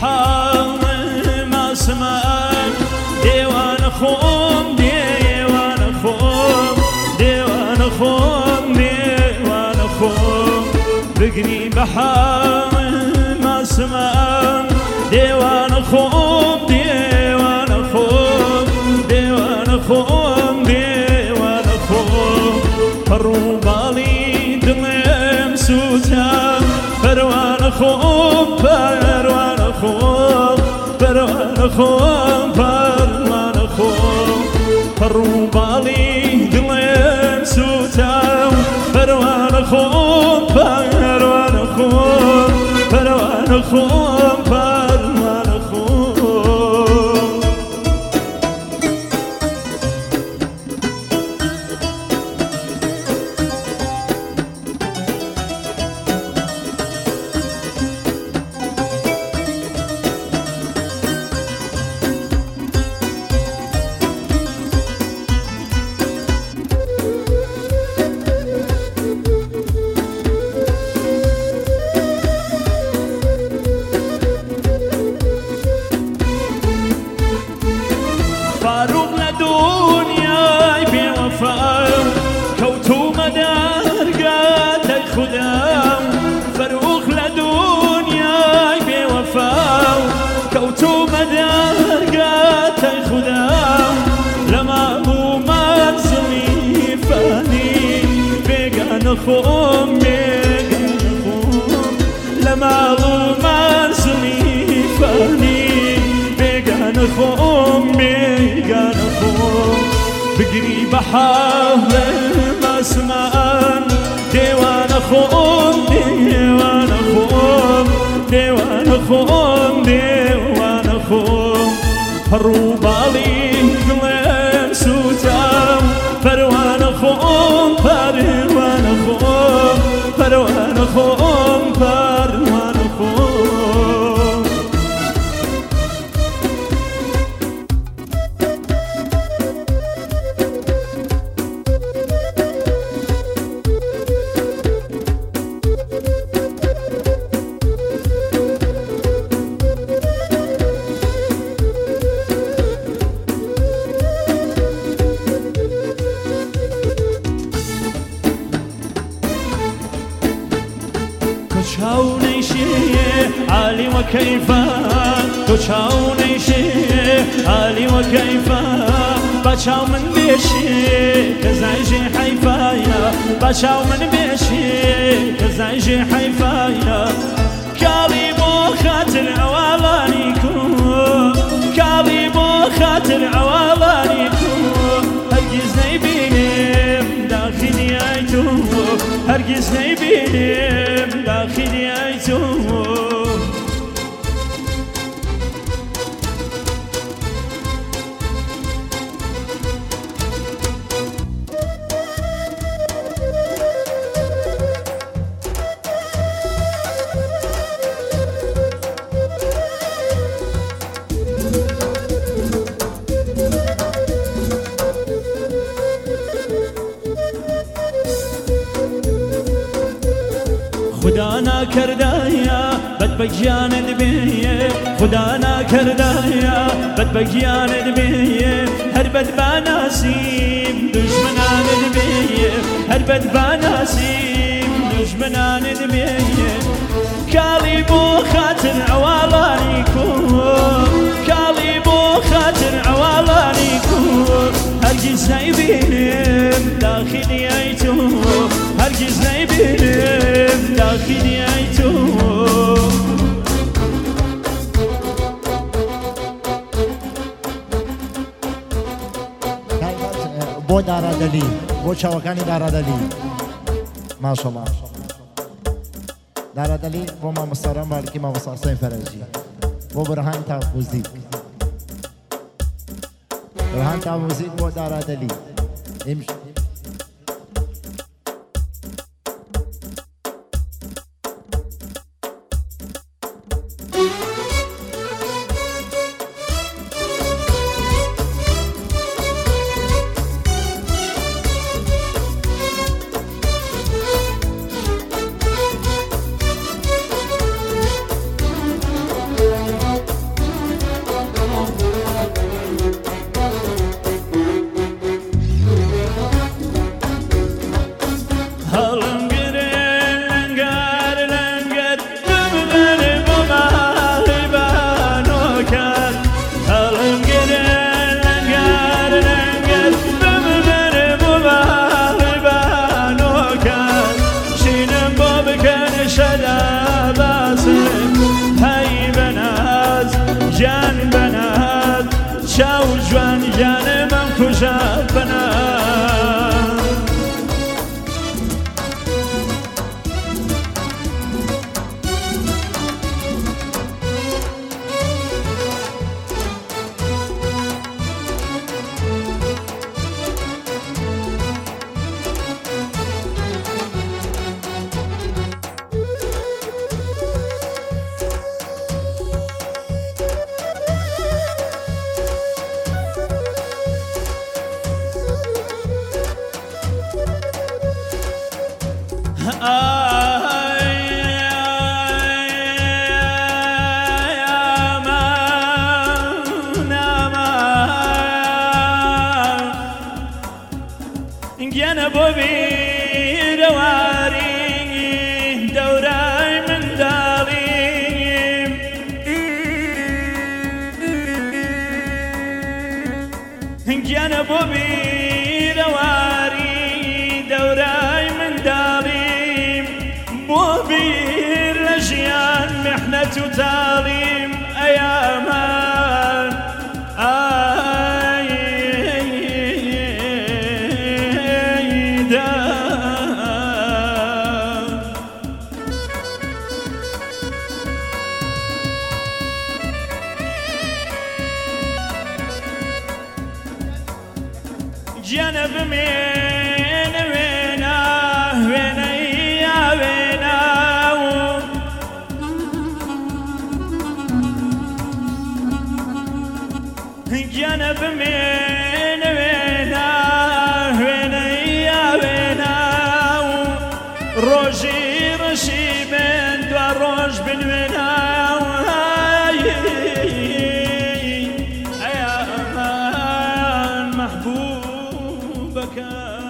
بحال ما سمان ديوان خوم ديوان خوم ديوان خوم ديوان خوم بقري بحال ما سمان ديوان خوم ديوان خوم ديوان خوم ديوان خوم فرو بالي دلم سوزان پروانه خوب پروانه خوب پروانه خوب پروانه خوب پرو بالی دلم سوتم پروانه خوب پروانه خوب پروانه خوب پروانه خوب فاروق لدنیای بی‌وفا کوتو مدرگات خدا فاروق لدنیای بی‌وفا کوتو مدرگات خدا لما هو منزلی فانی بیگان خوم بیگان خوم لما هو منزلی فانی بیگان خوم بیگان خوم بقري بحال مسمان ديوان خوم ديوان خوم ديوان خوم ديوان خوم فرو بالي دلم سوتم پروانه خوم پروانه خوم پروانه خوم پروانه خوم تشاونيشي علي وكيفا تشاونيشي علي وكيفا بچاو من بيشي كزايجي حيفايا بچاو من بيشي كزايجي حيفايا كالي بو خاطر عوالانيكو كالي بو خاطر عوالانيكو هرگز نيبينم داخلي ايتو هرگز نيبينم داخلي ايتو خدا ناکردایا بد بگیانت بیه خدا ناکردایا بد بگیانت بیه هر بد باناسیم دشمنانت بیه هر بد باناسیم دشمنانت بیه کالی بو خاطر عوالانی کو کالی بو خاطر عوالانی کو هرگز نبینم داخلی ایتو هرگز نبینم داخلی ایتو بۆ دارادەلی بۆ چاوەکانی دارادەلی ماشەڵڵا دارادەلی بۆ مامۆستاران باڵکی مامۆستا حوسێن فەرەنجی بۆ بورهان تاوفوزی بورهان تاوفوزی بۆ دارادەلی ببيرواري دوراي من داري جانا ببيرواري دوراي من داري بوبير لجيان محنة وتعليم أيامان جنب من وينا وينا يا وينا جنب من وينا وينا يا وينا روجي رشي من دو روج بن وينا يا أمان محبوبك